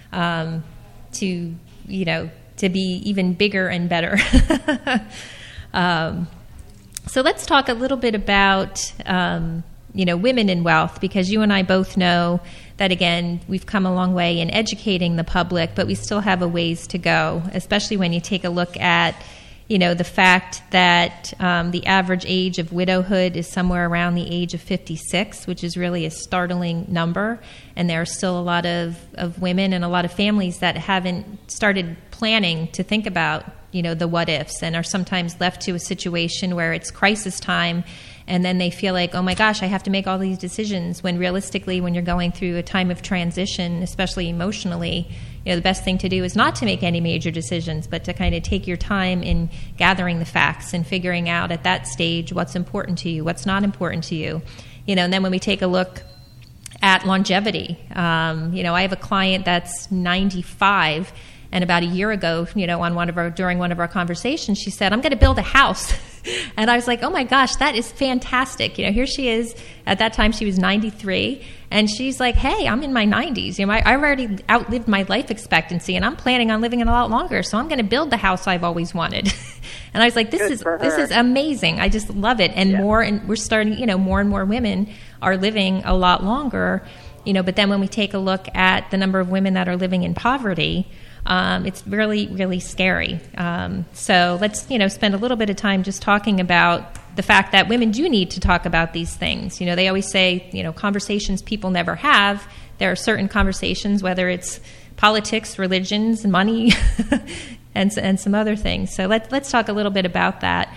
to be even bigger and better. So let's talk a little bit about women in wealth, because you and I both know that, again, we've come a long way in educating the public, but we still have a ways to go, especially when you take a look at the fact that the average age of widowhood is somewhere around the age of 56, which is really a startling number. And there are still a lot of women and a lot of families that haven't started planning to think about, the what ifs, and are sometimes left to a situation where it's crisis time. And then they feel like, oh my gosh, I have to make all these decisions, when realistically, when you're going through a time of transition, especially emotionally, the best thing to do is not to make any major decisions, but to kind of take your time in gathering the facts and figuring out at that stage what's important to you, what's not important to you. And then when we take a look at longevity, I have a client that's 95, and about a year ago, during one of our conversations, she said, "I'm going to build a house." And I was like, "Oh my gosh, that is fantastic!" Here she is. At that time, she was 93, and she's like, "Hey, I'm in my 90s. I've already outlived my life expectancy, and I'm planning on living a lot longer. So I'm going to build the house I've always wanted." And I was like, "This is amazing. I just love it." And we're starting. More and more women are living a lot longer. But then when we take a look at the number of women that are living in poverty, it's really, really scary. So let's, spend a little bit of time just talking about the fact that women do need to talk about these things. They always say, conversations people never have. There are certain conversations, whether it's politics, religions, money, and some other things. So let's talk a little bit about that.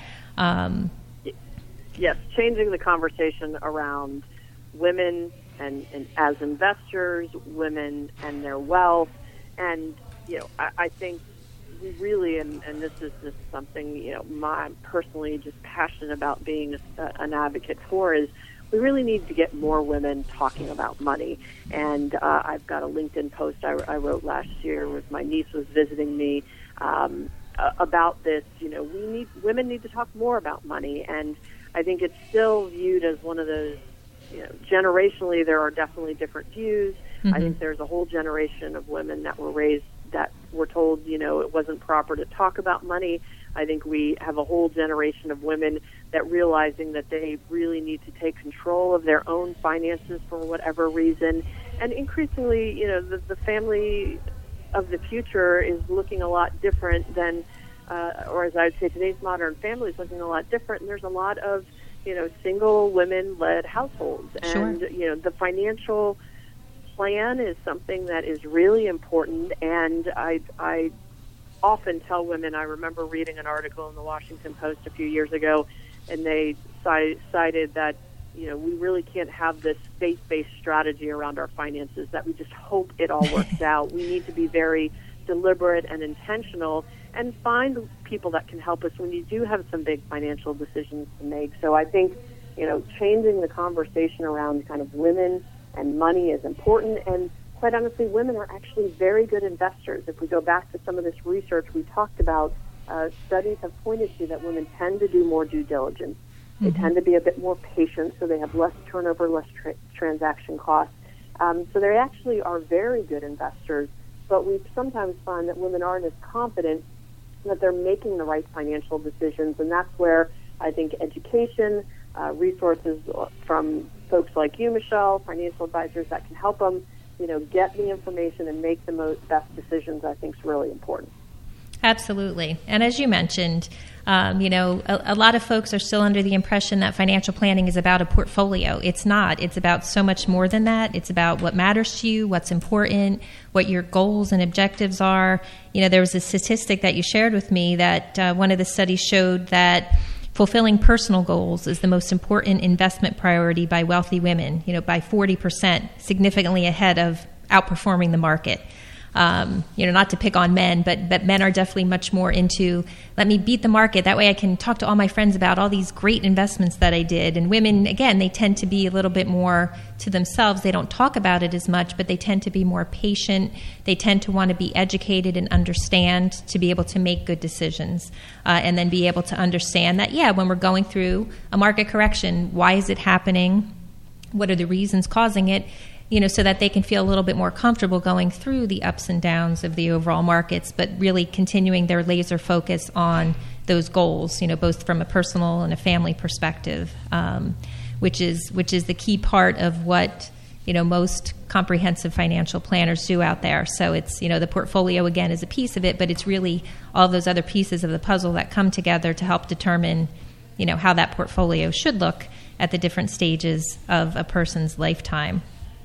Yes, changing the conversation around women and as investors, women and their wealth. And I think we really, and this is just something, I'm personally just passionate about being an advocate for, is we really need to get more women talking about money. And I've got a LinkedIn post I wrote last year with my niece was visiting me about this. Women need to talk more about money. And I think it's still viewed as one of those, generationally, there are definitely different views. I think there's a whole generation of women that were raised that were told, it wasn't proper to talk about money. I think we have a whole generation of women that realizing that they really need to take control of their own finances for whatever reason. And increasingly, the family of the future is looking a lot different than, or as I would say, today's modern family is looking a lot different. And there's a lot of, single women-led households. And, the financial plan is something that is really important, and I often tell women, I remember reading an article in the Washington Post a few years ago, and they cited that, we really can't have this faith-based strategy around our finances that we just hope it all works out. We need to be very deliberate and intentional and find people that can help us when you do have some big financial decisions to make. So I think, changing the conversation around kind of women and money is important, and quite honestly, women are actually very good investors. If we go back to some of this research, we talked about studies have pointed to that women tend to do more due diligence. They tend to be a bit more patient, so they have less turnover, less transaction costs. So they actually are very good investors, but we sometimes find that women aren't as confident that they're making the right financial decisions, and that's where I think education, resources from folks like you, Michelle, financial advisors that can help them, get the information and make the best decisions, I think is really important. Absolutely. And as you mentioned, a lot of folks are still under the impression that financial planning is about a portfolio. It's not. It's about so much more than that. It's about what matters to you, what's important, what your goals and objectives are. There was a statistic that you shared with me that one of the studies showed that fulfilling personal goals is the most important investment priority by wealthy women, by 40%, significantly ahead of outperforming the market. Not to pick on men, but men are definitely much more into, let me beat the market. That way I can talk to all my friends about all these great investments that I did. And women, again, they tend to be a little bit more to themselves. They don't talk about it as much, but they tend to be more patient. They tend to want to be educated and understand to be able to make good decisions. And then be able to understand that, when we're going through a market correction, why is it happening? What are the reasons causing it? So that they can feel a little bit more comfortable going through the ups and downs of the overall markets, but really continuing their laser focus on those goals, both from a personal and a family perspective, which is the key part of what, most comprehensive financial planners do out there. So it's, the portfolio, again, is a piece of it, but it's really all those other pieces of the puzzle that come together to help determine, how that portfolio should look at the different stages of a person's lifetime.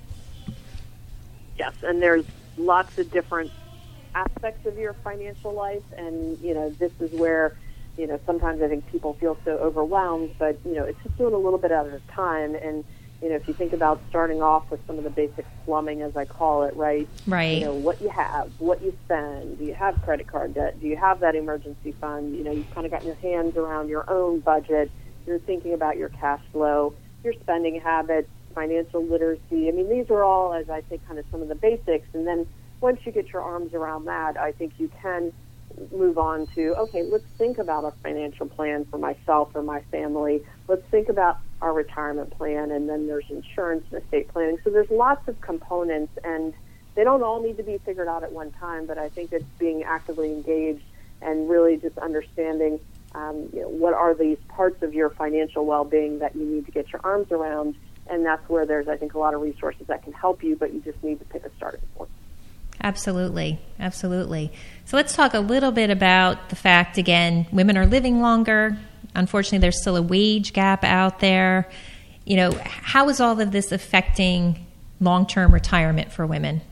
Yes, and there's lots of different aspects of your financial life, and, this is where, sometimes I think people feel so overwhelmed, but, it's just doing a little bit at a time, and, if you think about starting off with some of the basic plumbing, as I call it, right? Right. What you have, what you spend, do you have credit card debt, do you have that emergency fund, you've kind of got your hands around your own budget, you're thinking about your cash flow, your spending habits, financial literacy. I mean, these are all, as I say, kind of some of the basics. And then once you get your arms around that, I think you can move on to, okay, let's think about a financial plan for myself or my family. Let's think about our retirement plan. And then there's insurance and estate planning. So there's lots of components, and they don't all need to be figured out at one time. But I think it's being actively engaged and really just understanding, what are these parts of your financial well-being that you need to get your arms around. And that's where there's, I think, a lot of resources that can help you, but you just need to pick a starting point. Absolutely. Absolutely. So let's talk a little bit about the fact, again, women are living longer. Unfortunately, there's still a wage gap out there. How is all of this affecting long-term retirement for women?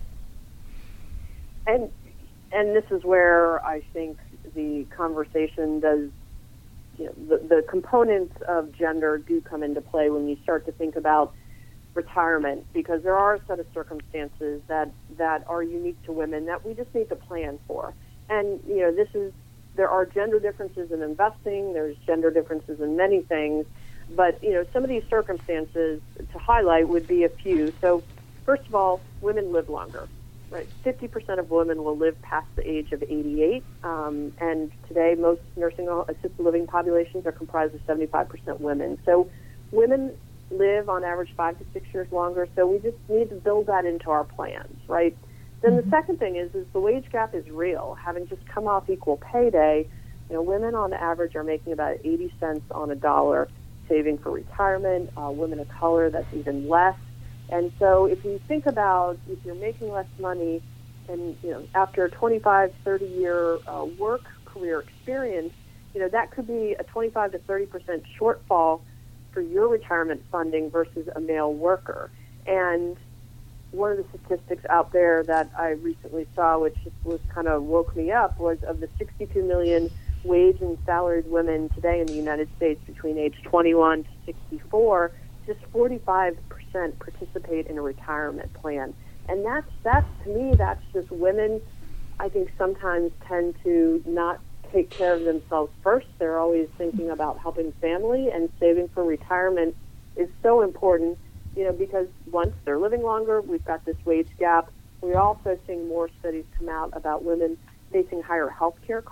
And this is where I think the conversation does, the components of gender do come into play when you start to think about retirement, because there are a set of circumstances that are unique to women that we just need to plan for. And, there are gender differences in investing, there's gender differences in many things, but, some of these circumstances to highlight would be a few. So, first of all, women live longer. Right, 50% of women will live past the age of 88, and today most nursing assisted living populations are comprised of 75% women. So women live on average 5 to 6 years longer, so we just need to build that into our plans, right? Then the second thing is the wage gap is real. Having just come off equal pay day, women on average are making about 80 cents on a dollar saving for retirement. Women of color, that's even less. And so if you think about if you're making less money and, after a 25, 30-year work career experience, that could be a 25 to 30% shortfall for your retirement funding versus a male worker. And one of the statistics out there that I recently saw, which was kind of woke me up, was of the 62 million wage and salaried women today in the United States between age 21 to 64, just 45% participate in a retirement plan. And that's to me, that's just women, I think, sometimes tend to not take care of themselves first. They're always thinking about helping family, and saving for retirement is so important, because once they're living longer, we've got this wage gap. We're also seeing more studies come out about women facing higher health care costs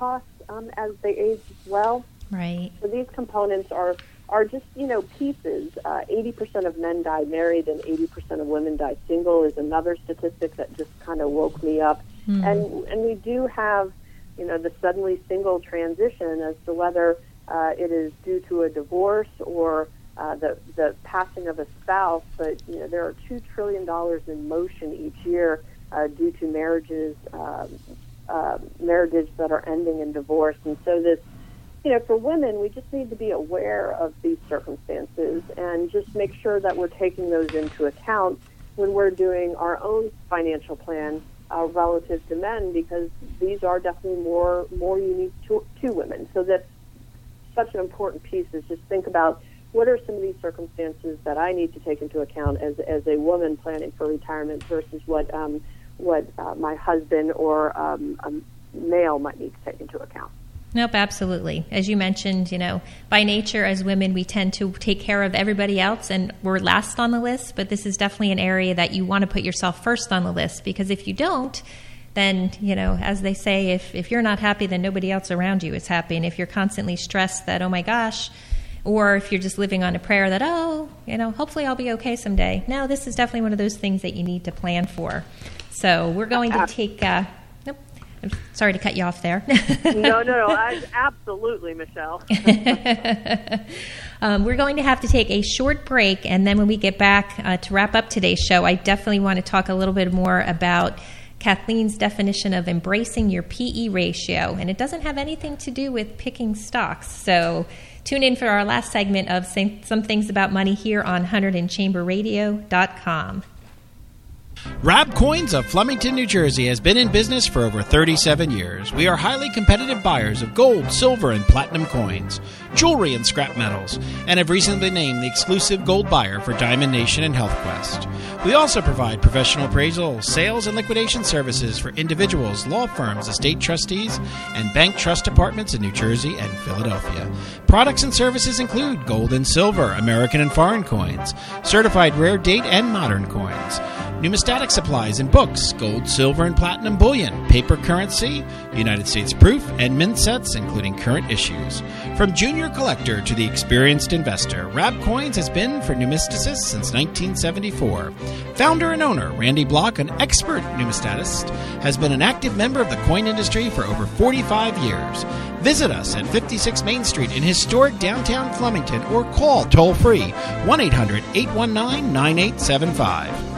as they age as well. Right. So these components are just, pieces. 80% of men die married and 80% of women die single is another statistic that just kind of woke me up. And we do have, the suddenly single transition as to whether it is due to a divorce or the passing of a spouse. But, there are $2 trillion in motion each year due to marriages that are ending in divorce. And so this, for women, we just need to be aware of these circumstances and just make sure that we're taking those into account when we're doing our own financial plan relative to men, because these are definitely more unique to women. So that's such an important piece, is just think about what are some of these circumstances that I need to take into account as a woman planning for retirement versus what my husband or a male might need to take into account. Nope, absolutely. As you mentioned, by nature as women, we tend to take care of everybody else and we're last on the list, but this is definitely an area that you want to put yourself first on the list, because if you don't, then, as they say, if you're not happy, then nobody else around you is happy. And if you're constantly stressed that, oh my gosh, or if you're just living on a prayer that, hopefully I'll be okay someday. No, this is definitely one of those things that you need to plan for. So we're going to take... I'm sorry to cut you off there. No, absolutely, Michelle. We're going to have to take a short break, and then when we get back to wrap up today's show, I definitely want to talk a little bit more about Kathleen's definition of embracing your PE ratio, and it doesn't have anything to do with picking stocks. So tune in for our last segment of Some Things About Money here on 100andchamberradio.com. Rab Coins of Flemington, New Jersey has been in business for over 37 years. We are highly competitive buyers of gold, silver, and platinum coins, jewelry, and scrap metals, and have recently named the exclusive gold buyer for Diamond Nation and HealthQuest. We also provide professional appraisal, sales, and liquidation services for individuals, law firms, estate trustees, and bank trust departments in New Jersey and Philadelphia. Products and services include gold and silver, American and foreign coins, certified rare date and modern coins, numismatic supplies and books, gold, silver, and platinum bullion, paper currency, United States proof, and mint sets, including current issues. From junior collector to the experienced investor, Rab Coins has been for numismaticists since 1974. Founder and owner Randy Block, an expert numismatist, has been an active member of the coin industry for over 45 years. Visit us at 56 Main Street in historic downtown Flemington or call toll-free 1-800-819-9875.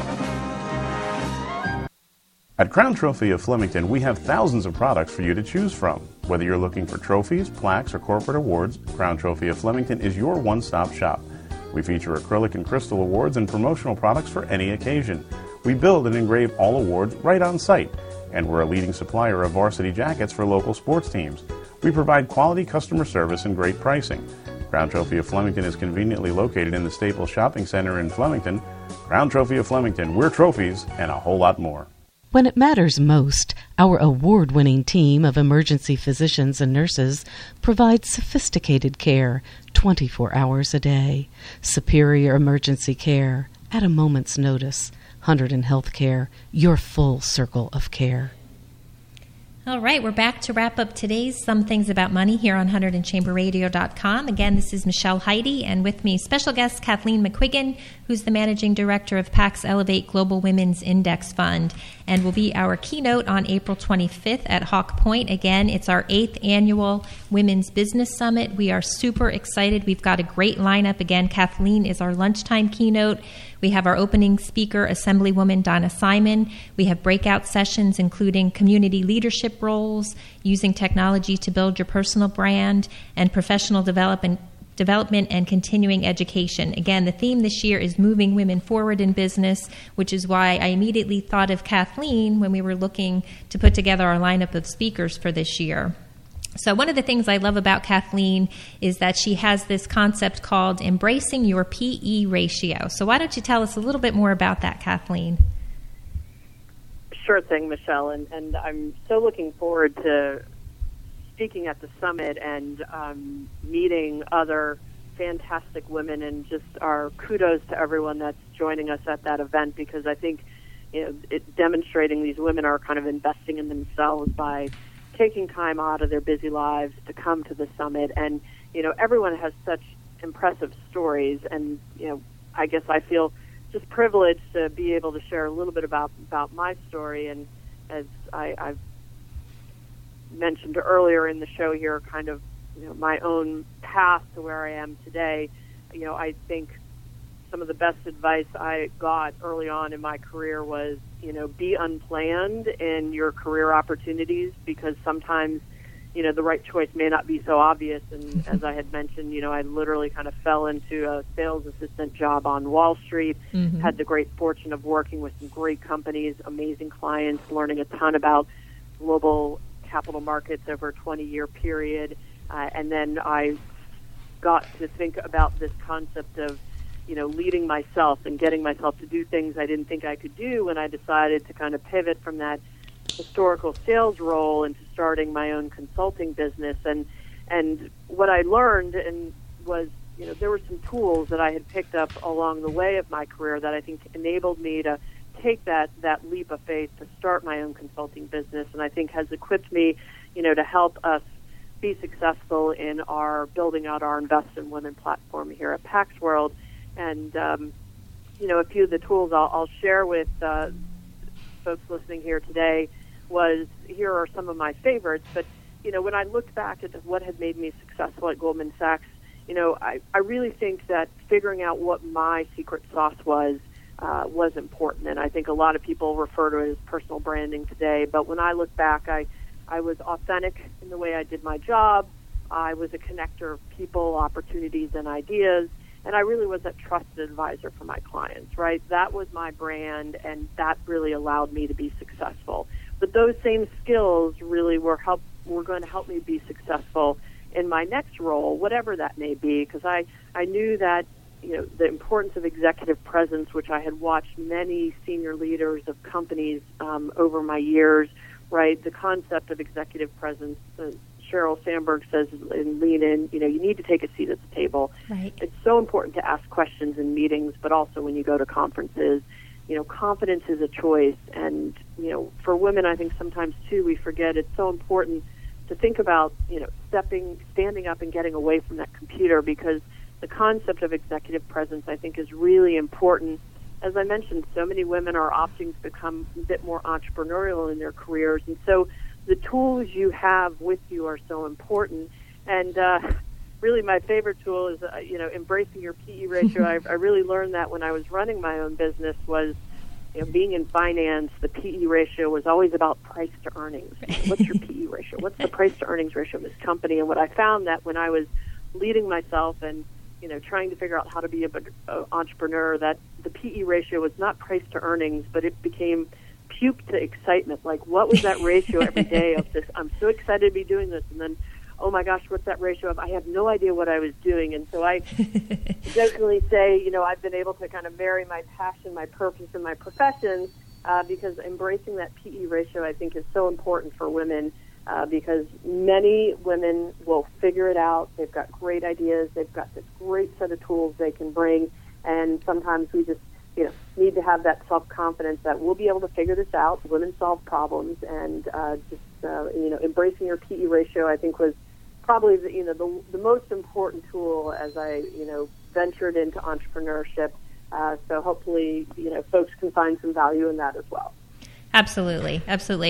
At Crown Trophy of Flemington, we have thousands of products for you to choose from. Whether you're looking for trophies, plaques, or corporate awards, Crown Trophy of Flemington is your one-stop shop. We feature acrylic and crystal awards and promotional products for any occasion. We build and engrave all awards right on site, and we're a leading supplier of varsity jackets for local sports teams. We provide quality customer service and great pricing. Crown Trophy of Flemington is conveniently located in the Staples Shopping Center in Flemington. Crown Trophy of Flemington, we're trophies and a whole lot more. When it matters most, our award-winning team of emergency physicians and nurses provides sophisticated care 24 hours a day. Superior emergency care at a moment's notice. 100 and Healthcare, your full circle of care. All right, we're back to wrap up today's Some Things About Money here on 100andchamberradio.com. Again, this is Michelle Heide, and with me, special guest Kathleen McQuiggan, who's the Managing Director of PAC's Elevate Global Women's Index Fund, and will be our keynote on April 25th at Hawk Point. Again, it's our 8th annual Women's Business Summit. We are super excited. We've got a great lineup. Again, Kathleen is our lunchtime keynote. We have our opening speaker, Assemblywoman Donna Simon. We have breakout sessions including community leadership roles, using technology to build your personal brand, and professional development and continuing education. Again, the theme this year is moving women forward in business, which is why I immediately thought of Kathleen when we were looking to put together our lineup of speakers for this year. So one of the things I love about Kathleen is that she has this concept called embracing your PE ratio. So why don't you tell us a little bit more about that, Kathleen? Sure thing, Michelle. And I'm so looking forward to speaking at the summit and meeting other fantastic women, and just our kudos to everyone that's joining us at that event, because I think it's demonstrating these women are kind of investing in themselves by taking time out of their busy lives to come to the summit. And, everyone has such impressive stories. And, I guess I feel just privileged to be able to share a little bit about my story. And as I've mentioned earlier in the show here, kind of, my own path to where I am today, I think some of the best advice I got early on in my career was, be unplanned in your career opportunities, because sometimes, the right choice may not be so obvious. And as I had mentioned, I literally kind of fell into a sales assistant job on Wall Street, had the great fortune of working with some great companies, amazing clients, learning a ton about global capital markets over a 20-year period. And then I got to think about this concept of, leading myself and getting myself to do things I didn't think I could do when I decided to kind of pivot from that historical sales role into starting my own consulting business. And what I learned was, there were some tools that I had picked up along the way of my career that I think enabled me to take that leap of faith to start my own consulting business, and I think has equipped me, to help us be successful in our building out our Invest in Women platform here at Pax World. And, a few of the tools I'll share with folks listening here today here are some of my favorites. But, when I looked back at what had made me successful at Goldman Sachs, I really think that figuring out what my secret sauce was important. And I think a lot of people refer to it as personal branding today. But when I look back, I was authentic in the way I did my job. I was a connector of people, opportunities, and ideas. And I really was a trusted advisor for my clients, right? That was my brand, and that really allowed me to be successful. But those same skills really were going to help me be successful in my next role, whatever that may be, because I knew that, the importance of executive presence, which I had watched many senior leaders of companies over my years, right? The concept of executive presence, Sheryl Sandberg says in Lean In, you need to take a seat at the table. Right. It's so important to ask questions in meetings, but also when you go to conferences. Confidence is a choice. And, for women, I think sometimes, too, we forget it's so important to think about, standing up and getting away from that computer, because the concept of executive presence, I think, is really important. As I mentioned, so many women are opting to become a bit more entrepreneurial in their careers. And so the tools you have with you are so important. And really my favorite tool is, embracing your PE ratio. I really learned that when I was running my own business was, being in finance, the PE ratio was always about price to earnings. What's your PE ratio? What's the price to earnings ratio of this company? And what I found that when I was leading myself and, trying to figure out how to be an entrepreneur, that the PE ratio was not price to earnings, but it became puke to excitement. Like, what was that ratio every day of this? I'm so excited to be doing this. And then, oh my gosh, what's that ratio of? I have no idea what I was doing. And so I definitely say, I've been able to kind of marry my passion, my purpose, and my profession, because embracing that PE ratio, I think, is so important for women, because many women will figure it out. They've got great ideas. They've got this great set of tools they can bring. And sometimes we just, need to have that self-confidence that we'll be able to figure this out. Women solve problems, and embracing your PE ratio, I think, was probably the most important tool as I ventured into entrepreneurship. So hopefully folks can find some value in that as well. Absolutely.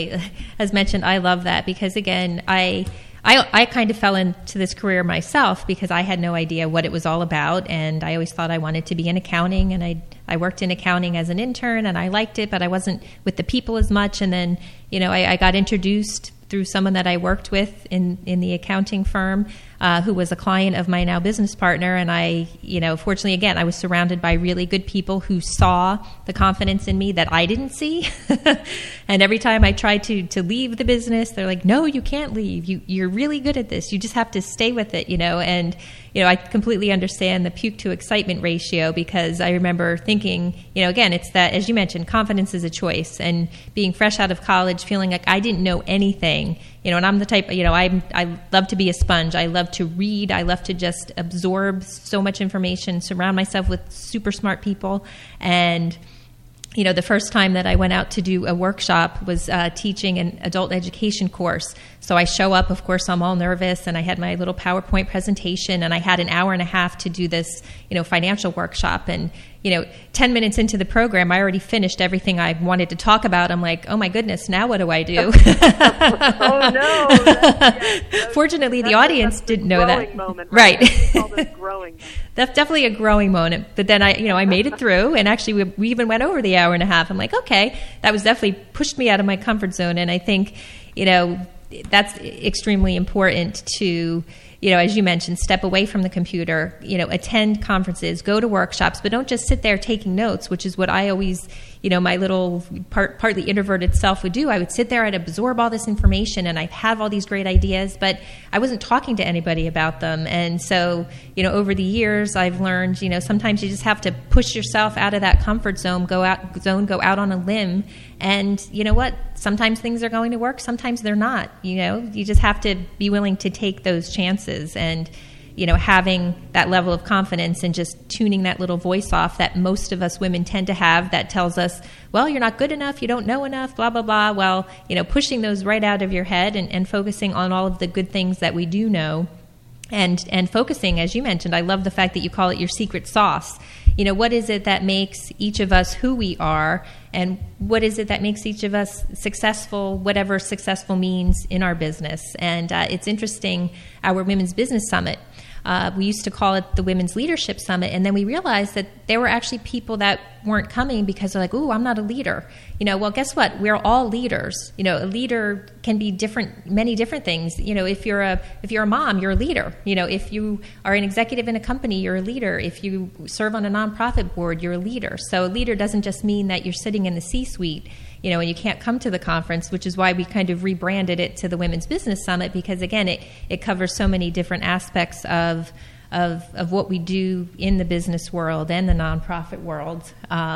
As mentioned, I love that because again, I kind of fell into this career myself because I had no idea what it was all about, and I always thought I wanted to be in accounting, and I worked in accounting as an intern, and I liked it, but I wasn't with the people as much. And then I got introduced through someone that I worked with in the accounting firm, who was a client of my now business partner. And I, fortunately, again, I was surrounded by really good people who saw the confidence in me that I didn't see. And every time I tried to leave the business, they're like, no, you can't leave. You're really good at this. You just have to stay with it, And, I completely understand the puke to excitement ratio, because I remember thinking, again, it's that, as you mentioned, confidence is a choice. And being fresh out of college, feeling like I didn't know anything, and I'm the type, I love to be a sponge. I love to read. I love to just absorb so much information, surround myself with super smart people. And the first time that I went out to do a workshop was teaching an adult education course. So I show up, of course, I'm all nervous, and I had my little PowerPoint presentation, and I had an hour and a half to do this, financial workshop. And, 10 minutes into the program, I already finished everything I wanted to talk about. I'm like, oh my goodness, now what do I do? Oh no! Fortunately, the audience didn't know that. Moment, right. Growing. That's definitely a growing moment. But then I made it through, and actually we even went over the hour and a half. I'm like, okay, that was definitely pushed me out of my comfort zone. And I think, that's extremely important to, as you mentioned, step away from the computer, attend conferences, go to workshops, but don't just sit there taking notes, which is what I always, my little partly introverted self would do. I would sit there, I'd absorb all this information, and I'd have all these great ideas, but I wasn't talking to anybody about them. And so, over the years, I've learned, sometimes you just have to push yourself out of that comfort zone, go out on a limb. And you know what? Sometimes things are going to work, sometimes they're not. You just have to be willing to take those chances, and having that level of confidence and just tuning that little voice off that most of us women tend to have that tells us, well, you're not good enough, you don't know enough, blah, blah, blah. Well, pushing those right out of your head and focusing on all of the good things that we do know. And focusing, as you mentioned, I love the fact that you call it your secret sauce. What is it that makes each of us who we are, and what is it that makes each of us successful, whatever successful means in our business? And it's interesting, our Women's Business Summit, we used to call it the Women's Leadership Summit, and then we realized that there were actually people that weren't coming because they're like, ooh, I'm not a leader. Well, guess what? We're all leaders. A leader can be many different things. If you're a mom, you're a leader. If you are an executive in a company, you're a leader. If you serve on a nonprofit board, you're a leader. So a leader doesn't just mean that you're sitting in the C-suite, and you can't come to the conference, which is why we kind of rebranded it to the Women's Business Summit, because again, it covers so many different aspects of what we do in the business world and the nonprofit world.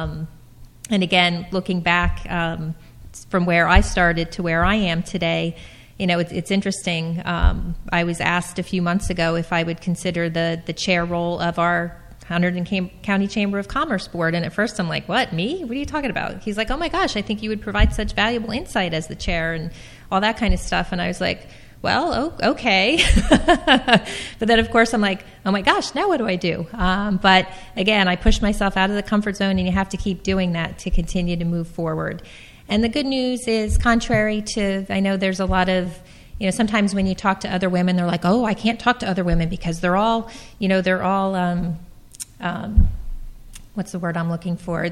And again, looking back from where I started to where I am today, it's interesting. I was asked a few months ago if I would consider the chair role of our Hunterdon County Chamber of Commerce Board. And at first I'm like, what, me? What are you talking about? He's like, oh my gosh, I think you would provide such valuable insight as the chair and all that kind of stuff. And I was like, well, okay. But then, of course, I'm like, oh my gosh, now what do I do? But again, I pushed myself out of the comfort zone, and you have to keep doing that to continue to move forward. And the good news is, contrary to, I know there's a lot of, sometimes when you talk to other women, they're like, oh, I can't talk to other women because they're all what's the word I'm looking for?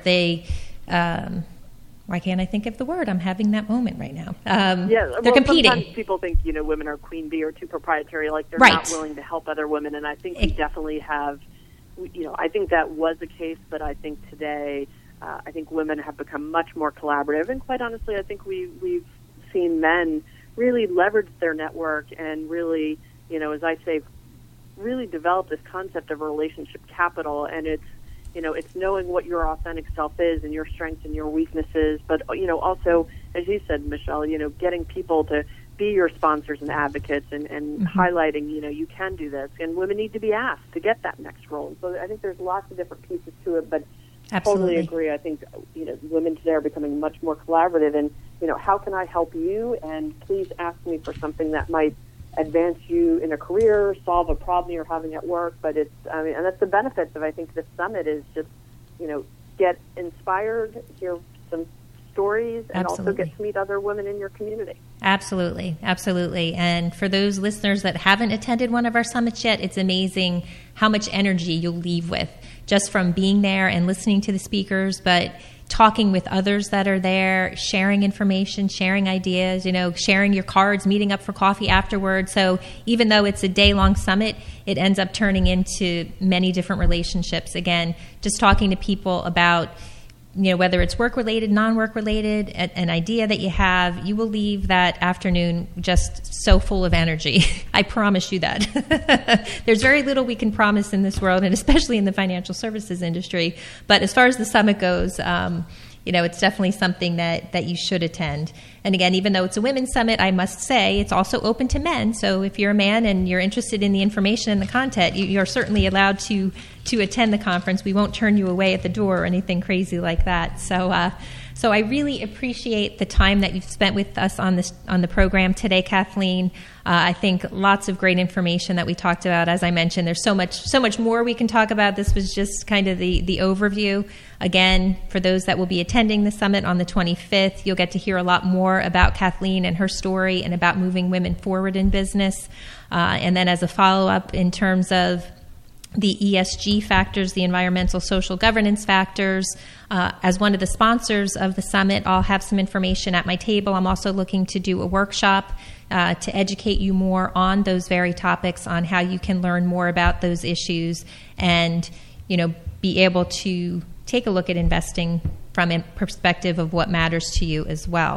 Why can't I think of the word? I'm having that moment right now. They're competing. Sometimes people think, women are queen bee or too proprietary, like they're right. not willing to help other women. And I think we definitely have, I think that was the case, but I think today, I think women have become much more collaborative. And quite honestly, I think we've seen men really leverage their network and really, as I say, really develop this concept of relationship capital. And it's knowing what your authentic self is and your strengths and your weaknesses, but, also, as you said, Michelle, getting people to be your sponsors and advocates and mm-hmm. highlighting, you can do this. And women need to be asked to get that next role. So I think there's lots of different pieces to it, but absolutely. Totally agree. I think, women today are becoming much more collaborative and, how can I help you? And please ask me for something that might advance you in a career, solve a problem you're having at work. But and that's the benefits of, I think, this summit is just, get inspired, hear some stories, and absolutely. Also get to meet other women in your community. Absolutely, absolutely. And for those listeners that haven't attended one of our summits yet, it's amazing how much energy you'll leave with just from being there and listening to the speakers, but talking with others that are there, sharing information, sharing ideas, sharing your cards, meeting up for coffee afterwards. So even though it's a day-long summit, it ends up turning into many different relationships. Again, just talking to people about, whether it's work-related, non-work-related, an idea that you have, you will leave that afternoon just so full of energy. I promise you that. There's very little we can promise in this world, and especially in the financial services industry. But as far as the summit goes, it's definitely something that you should attend. And again, even though it's a women's summit, I must say it's also open to men. So if you're a man and you're interested in the information and the content, you're certainly allowed to attend the conference. We won't turn you away at the door or anything crazy like that. So I really appreciate the time that you've spent with us on the program today, Kathleen. I think lots of great information that we talked about. As I mentioned, there's so much more we can talk about. This was just kind of the overview. Again, for those that will be attending the summit on the 25th, you'll get to hear a lot more about Kathleen and her story and about moving women forward in business. And then as a follow-up in terms of the ESG factors, the environmental social governance factors. As one of the sponsors of the summit, I'll have some information at my table. I'm also looking to do a workshop to educate you more on those very topics, on how you can learn more about those issues and, be able to take a look at investing from a perspective of what matters to you as well.